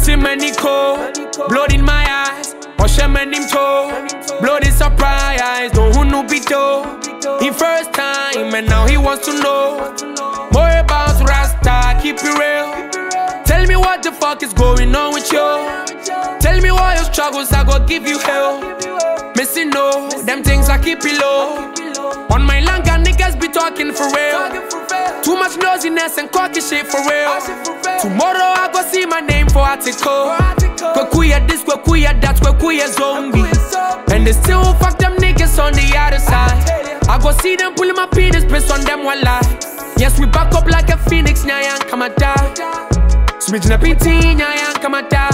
Pretty many cold, blood in my eyes. Oshem and him toe, blood is surprise. Don't who know be toe. He first time and now he wants to know more about Rasta. Keep it real. Tell me what the fuck is going on with you. Tell me why your struggles I go give you hell. Missing no, them things I keep it low. On my langa niggas be talking for real. Too much nosiness and cocky shit for real. Tomorrow I go see my name for article. Kwekuya this, kwekuya that, kwekuya zombie. And they still fuck them niggas on the other side. I go see them pulling my penis, piss on them one lie. Yes, we back up like a phoenix, nyayan kamata. Switching up PT, nyayan kamata.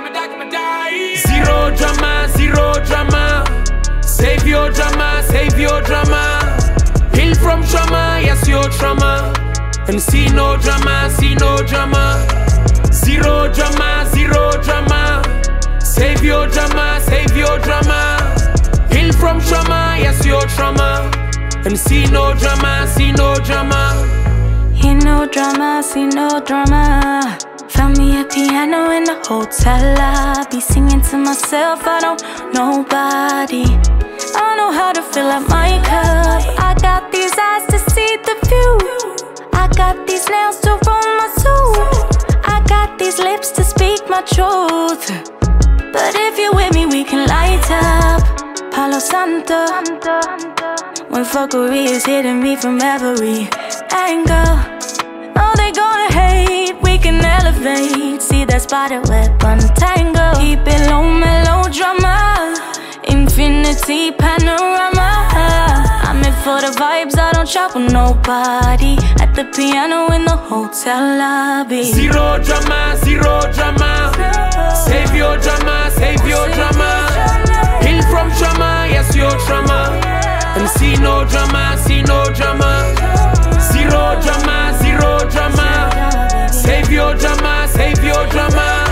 Zero drama, zero drama. Save your drama, save your drama. Heal from trauma, yes, your trauma. And see no drama, see no drama. Zero drama, zero drama. Save your drama, save your drama. Heal from trauma, yes, your trauma. And see no drama, see no drama. Hear no drama, see no drama. Found me a piano in the hotel lobby, singing to myself, I don't know nobody. I don't know how to fill up my cup. I got these eyes to see the view. I got these nails to roll my soul. I got these lips to speak my truth. But if you're with me, we can light up Palo Santo. When fuckery is hitting me from every angle. Oh, they gonna hate, we can elevate. See that spider web untangle. Keep it low, melodrama. Infinity panorama. I'm in for the vibes, I don't chop with nobody. At the piano in the hotel lobby. Zero drama, zero drama. Save your drama, save your drama. Heal from trauma, yes, your trauma. And see no drama, see no drama. Zero drama, zero drama. Save your drama, save your drama.